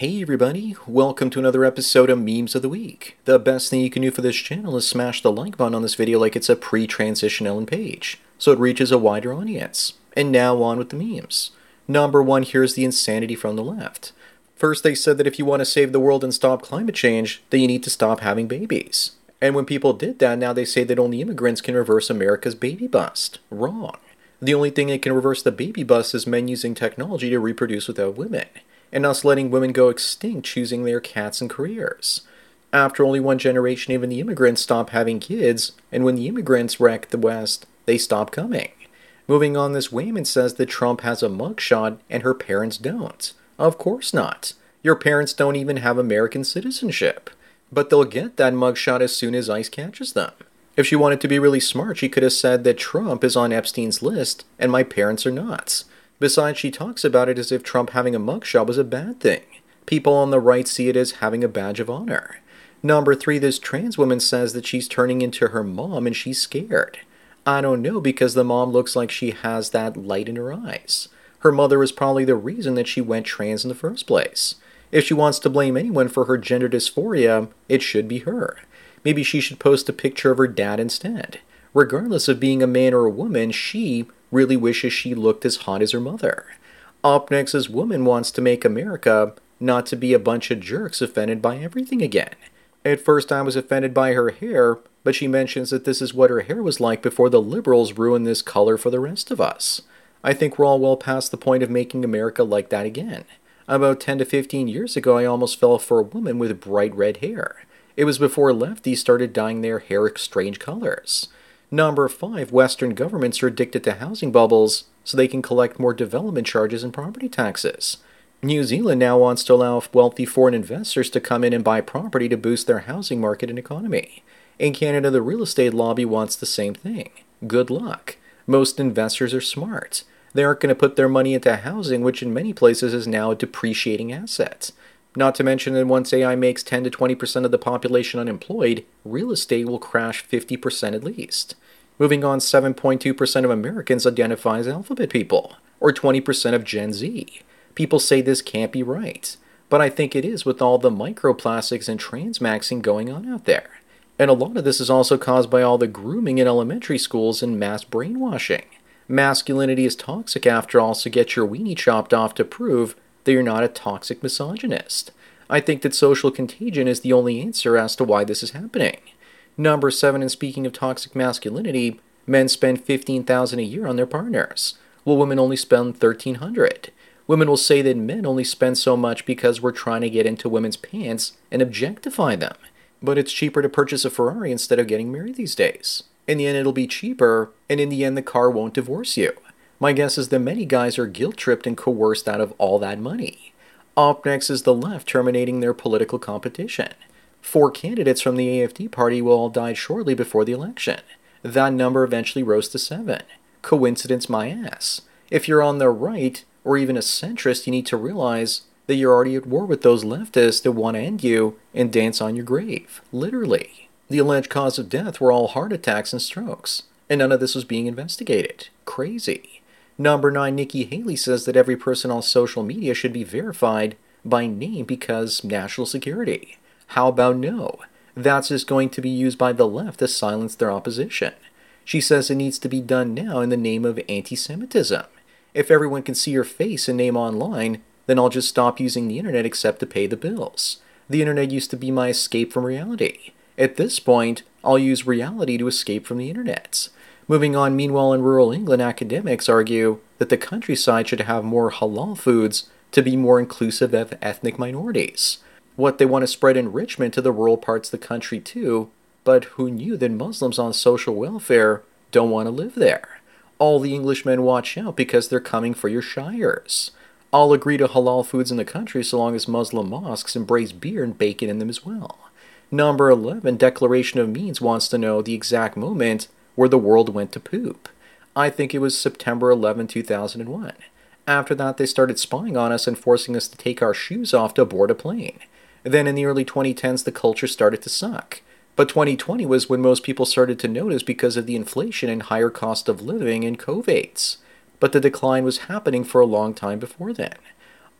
Hey everybody, welcome to another episode of Memes of the Week. The best thing you can do for this channel is smash the like button on this video like it's a pre-transition Ellen page, so it reaches a wider audience. And now on with the memes. Number one, here's the insanity from the left. First they said that if you want to save the world and stop climate change, then you need to stop having babies. And when people did that, now they say that only immigrants can reverse America's baby bust. Wrong. The only thing that can reverse the baby bust is men using technology to reproduce without women, and us letting women go extinct choosing their cats and careers. After only one generation, even the immigrants stop having kids, and when the immigrants wreck the West, they stop coming. Moving on, this Wayman says that Trump has a mugshot and her parents don't. Of course not. Your parents don't even have American citizenship. But they'll get that mugshot as soon as ICE catches them. If she wanted to be really smart, she could have said that Trump is on Epstein's list and my parents are not. Besides, she talks about it as if Trump having a mugshot was a bad thing. People on the right see it as having a badge of honor. Number three, this trans woman says that she's turning into her mom and she's scared. I don't know, because the mom looks like she has that light in her eyes. Her mother was probably the reason that she went trans in the first place. If she wants to blame anyone for her gender dysphoria, it should be her. Maybe she should post a picture of her dad instead. Regardless of being a man or a woman, she really wishes she looked as hot as her mother. Up next, this woman wants to make America not to be a bunch of jerks offended by everything again. At first I was offended by her hair, but she mentions that this is what her hair was like before the liberals ruined this color for the rest of us. I think we're all well past the point of making America like that again. About 10 to 15 years ago, I almost fell for a woman with bright red hair. It was before lefties started dyeing their hair strange colors. Number five, Western governments are addicted to housing bubbles so they can collect more development charges and property taxes. New Zealand now wants to allow wealthy foreign investors to come in and buy property to boost their housing market and economy. In Canada, the real estate lobby wants the same thing. Good luck. Most investors are smart. They aren't going to put their money into housing, which in many places is now a depreciating asset. Not to mention that once AI makes 10 to 20% of the population unemployed, real estate will crash 50% at least. Moving on, 7.2% of Americans identify as alphabet people, or 20% of Gen Z. People say this can't be right, but I think it is with all the microplastics and transmaxing going on out there. And a lot of this is also caused by all the grooming in elementary schools and mass brainwashing. Masculinity is toxic after all, so get your weenie chopped off to prove that you're not a toxic misogynist. I think that social contagion is the only answer as to why this is happening. Number seven, and speaking of toxic masculinity, men spend $15,000 a year on their partners, while women only spend $1,300. Women will say that men only spend so much because we're trying to get into women's pants and objectify them. But it's cheaper to purchase a Ferrari instead of getting married these days. In the end, it'll be cheaper, and in the end, the car won't divorce you. My guess is that many guys are guilt-tripped and coerced out of all that money. Up next is the left terminating their political competition. 4 candidates from the AfD party will all die shortly before the election. That number eventually rose to 7. Coincidence my ass. If you're on the right, or even a centrist, you need to realize that you're already at war with those leftists that want to end you and dance on your grave. Literally. The alleged cause of death were all heart attacks and strokes, and none of this was being investigated. Crazy. Number 9, Nikki Haley says that every person on social media should be verified by name because national security. How about no? That's just going to be used by the left to silence their opposition. She says it needs to be done now in the name of anti-Semitism. If everyone can see your face and name online, then I'll just stop using the internet except to pay the bills. The internet used to be my escape from reality. At this point, I'll use reality to escape from the internet. Moving on, meanwhile in rural England, academics argue that the countryside should have more halal foods to be more inclusive of ethnic minorities. What they want to spread enrichment to the rural parts of the country too, but who knew that Muslims on social welfare don't want to live there? All the Englishmen watch out because they're coming for your shires. I'll agree to halal foods in the country so long as Muslim mosques embrace beer and bacon in them as well. Number 11, Declaration of Means wants to know the exact moment where the world went to poop. I think it was September 11, 2001. After that, they started spying on us and forcing us to take our shoes off to board a plane. Then in the early 2010s, the culture started to suck. But 2020 was when most people started to notice because of the inflation and higher cost of living and COVIDs. But the decline was happening for a long time before then.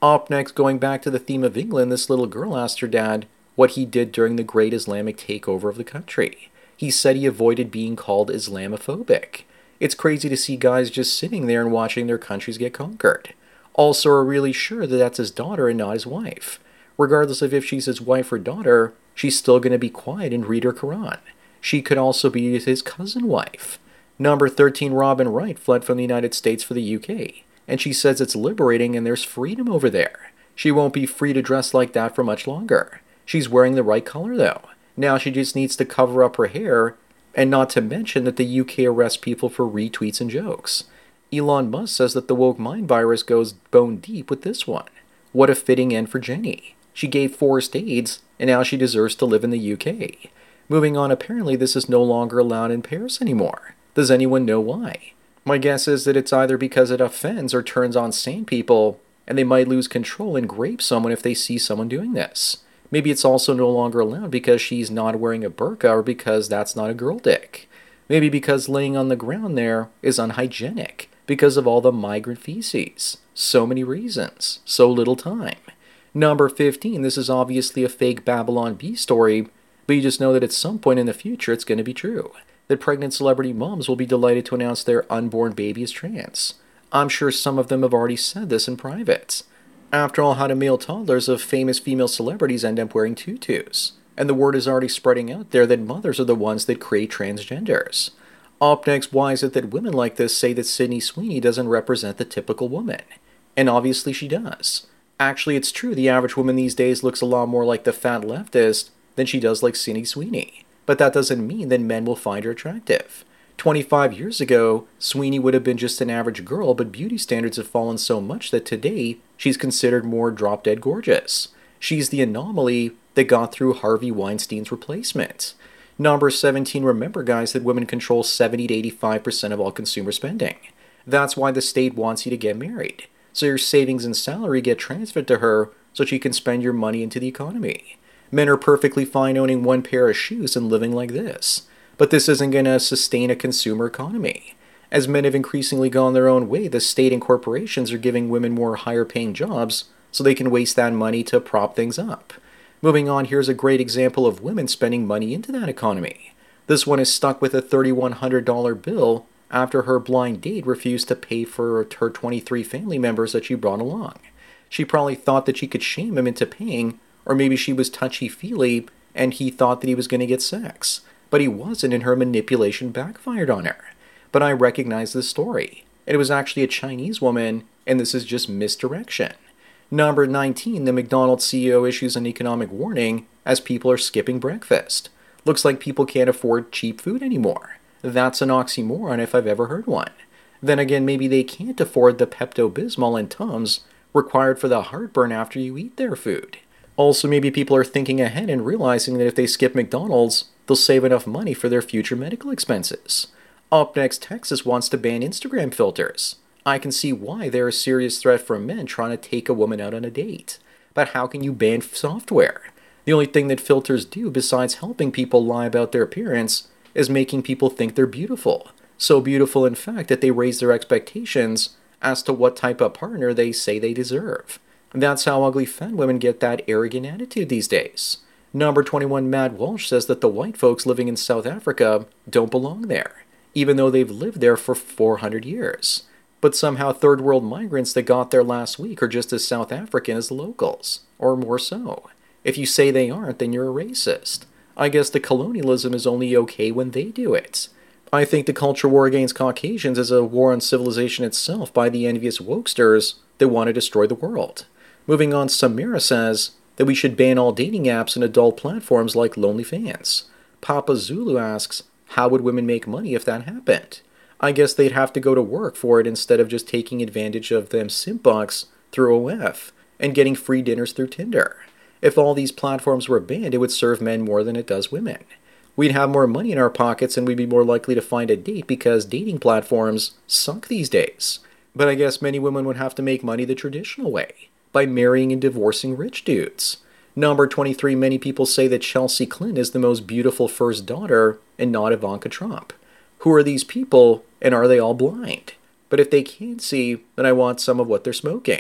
Up next, going back to the theme of England, this little girl asked her dad what he did during the great Islamic takeover of the country. He said he avoided being called Islamophobic. It's crazy to see guys just sitting there and watching their countries get conquered. Also, are really sure that that's his daughter and not his wife. Regardless of if she's his wife or daughter, she's still going to be quiet and read her Quran. She could also be his cousin wife. Number 13, Robin Wright fled from the United States for the UK, and she says it's liberating and there's freedom over there. She won't be free to dress like that for much longer. She's wearing the right color though. Now she just needs to cover up her hair, and not to mention that the UK arrests people for retweets and jokes. Elon Musk says that the woke mind virus goes bone deep with this one. What a fitting end for Jenny. She gave forced AIDS, and now she deserves to live in the UK. Moving on, apparently this is no longer allowed in Paris anymore. Does anyone know why? My guess is that it's either because it offends or turns on sane people, and they might lose control and grape someone if they see someone doing this. Maybe it's also no longer allowed because she's not wearing a burqa or because that's not a girl dick. Maybe because laying on the ground there is unhygienic because of all the migrant feces. So many reasons. So little time. Number 15, this is obviously a fake Babylon Bee story, but you just know that at some point in the future it's going to be true. That pregnant celebrity moms will be delighted to announce their unborn baby is trans. I'm sure some of them have already said this in private. After all, how do male toddlers of famous female celebrities end up wearing tutus? And the word is already spreading out there that mothers are the ones that create transgenders. Up next, why is it that women like this say that Sydney Sweeney doesn't represent the typical woman? And obviously she does. Actually, it's true, the average woman these days looks a lot more like the fat leftist than she does like Sydney Sweeney. But that doesn't mean that men will find her attractive. 25 years ago, Sweeney would have been just an average girl, but beauty standards have fallen so much that today, she's considered more drop-dead gorgeous. She's the anomaly that got through Harvey Weinstein's replacement. Number 17, remember guys that women control 70 to 85% of all consumer spending. That's why the state wants you to get married. So your savings and salary get transferred to her so she can spend your money into the economy. Men are perfectly fine owning one pair of shoes and living like this. But this isn't going to sustain a consumer economy. As men have increasingly gone their own way, the state and corporations are giving women more higher paying jobs so they can waste that money to prop things up. Moving on, here's a great example of women spending money into that economy. This one is stuck with a $3,100 bill after her blind date refused to pay for her 23 family members that she brought along. She probably thought that she could shame him into paying, or maybe she was touchy-feely and he thought that he was going to get sex. But he wasn't, and her manipulation backfired on her. But I recognize this story. It was actually a Chinese woman, and this is just misdirection. Number 19, the McDonald's CEO issues an economic warning as people are skipping breakfast. Looks like people can't afford cheap food anymore. That's an oxymoron if I've ever heard one. Then again, maybe they can't afford the Pepto-Bismol and Tums required for the heartburn after you eat their food. Also, maybe people are thinking ahead and realizing that if they skip McDonald's, they'll save enough money for their future medical expenses. Up next, Texas wants to ban Instagram filters. I can see why they're a serious threat for men trying to take a woman out on a date. But how can you ban software? The only thing that filters do besides helping people lie about their appearance is making people think they're beautiful. So beautiful, in fact, that they raise their expectations as to what type of partner they say they deserve. That's how ugly fat women get that arrogant attitude these days. Number 21, Matt Walsh says that the white folks living in South Africa don't belong there, even though they've lived there for 400 years. But somehow third world migrants that got there last week are just as South African as the locals, or more so. If you say they aren't, then you're a racist. I guess the colonialism is only okay when they do it. I think the culture war against Caucasians is a war on civilization itself by the envious wokesters that want to destroy the world. Moving on, Samira says that we should ban all dating apps and adult platforms like OnlyFans. Papa Zulu asks, how would women make money if that happened? I guess they'd have to go to work for it instead of just taking advantage of them simp bucks through OF and getting free dinners through Tinder. If all these platforms were banned, it would serve men more than it does women. We'd have more money in our pockets and we'd be more likely to find a date because dating platforms suck these days. But I guess many women would have to make money the traditional way, by marrying and divorcing rich dudes. Number 23, many people say that Chelsea Clinton is the most beautiful first daughter and not Ivanka Trump. Who are these people, and are they all blind? But if they can't see, then I want some of what they're smoking.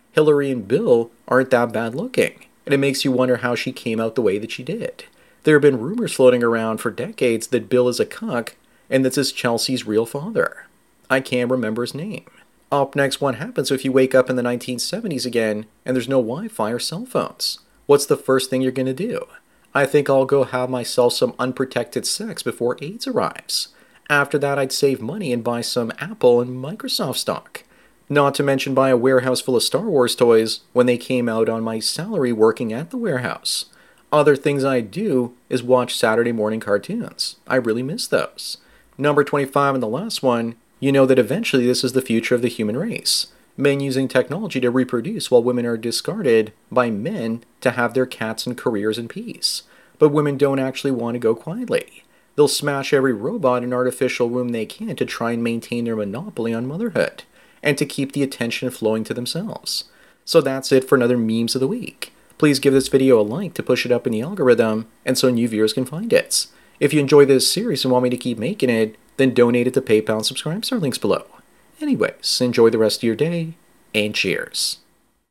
Hillary and Bill aren't that bad looking, and it makes you wonder how she came out the way that she did. There have been rumors floating around for decades that Bill is a cuck and this is Chelsea's real father. I can't remember his name. Up next, what happens if you wake up in the 1970s again and there's no Wi-Fi or cell phones? What's the first thing you're going to do? I think I'll go have myself some unprotected sex before AIDS arrives. After that, I'd save money and buy some Apple and Microsoft stock. Not to mention buy a warehouse full of Star Wars toys when they came out on my salary working at the warehouse. Other things I do is watch Saturday morning cartoons. I really miss those. Number 25 and the last one, you know that eventually this is the future of the human race. Men using technology to reproduce while women are discarded by men to have their cats and careers in peace. But women don't actually want to go quietly. They'll smash every robot and artificial womb they can to try and maintain their monopoly on motherhood, and to keep the attention flowing to themselves. So that's it for another Memes of the Week. Please give this video a like to push it up in the algorithm and so new viewers can find it. If you enjoy this series and want me to keep making it, then donate it to PayPal and subscribe to our links below. Anyways, enjoy the rest of your day, and cheers.